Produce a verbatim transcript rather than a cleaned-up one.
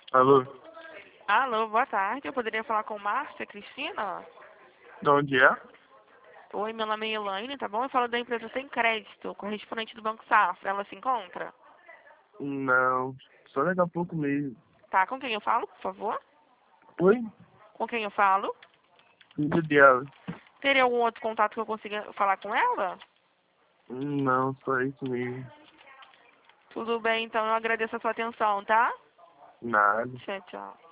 Alô? Alô, boa tarde. Eu poderia falar com Márcia Cristina? De onde é? Oi, meu nome é Elaine, tá bom? Eu falo da empresa Sem Crédito, correspondente do Banco Safra. Ela se encontra? Não, só daqui a pouco mesmo. Tá, com quem eu falo, por favor? Oi? Com quem eu falo? Filho dela. Teria algum outro contato que eu consiga falar com ela? Não, só isso mesmo. Tudo bem, então eu agradeço a sua atenção, tá? Nada. Tchau, tchau.